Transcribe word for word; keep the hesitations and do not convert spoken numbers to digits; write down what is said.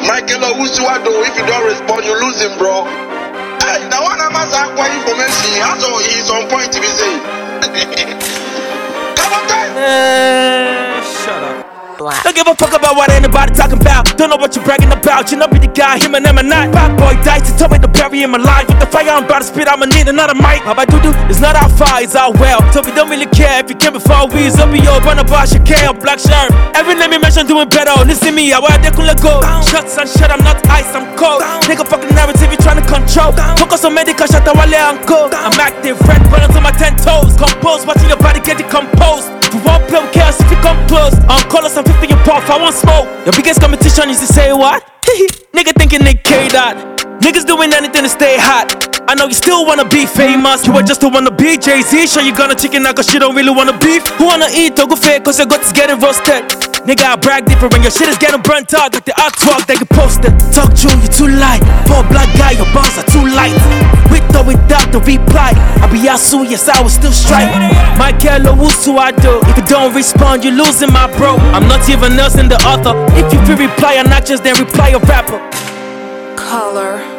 Michael Owusu-Ado, if you don't respond, you lose him, bro. Hey, the one I'm asking for information, that's all he's on point to be saying. Come on, guys. Uh, shut up. Black. Don't give a fuck about what anybody talking about. Don't know what you're bragging about. You know be the guy, him and them and not. Bad boy dice, he told me to bury in my life. With the fire I'm about to spit, I'ma need another mic. How I do do, it's not our far, it's our well. So we don't really care if you came before we. So be your run about your care, black shirt. Every name you mention doing better. Listen me, I wear they could let go. Shots and shit, I'm not ice, I'm cold. Nigga fucking narrative, you trying to control. Focus on medical, shut the wale and go. I'm active, red buttons on my ten toes. Compose, watching your body get decomposed. If you won't play with chaos, if you come close, on colors, I'm fifty your puff, I want smoke. Your biggest competition is to say what? Nigga thinking they K that. Niggas doing anything to stay hot. I know you still wanna be famous. You were just to wanna be Jay-Z. Sure you gonna chicken out cause you don't really wanna beef. Who wanna eat or go fake cause your gut is getting roasted. Nigga, I brag different when your shit is getting burnt out. With the artwork they can post it. Talk true, you too light. For a black guy, your bars are too light. With or without the reply, I be Yasu, yes I will still strike. Michael Owusu-Ado, if you don't respond, you losing my bro. I'm not even nursing the author. If you feel reply an actress, then reply a rapper. Color.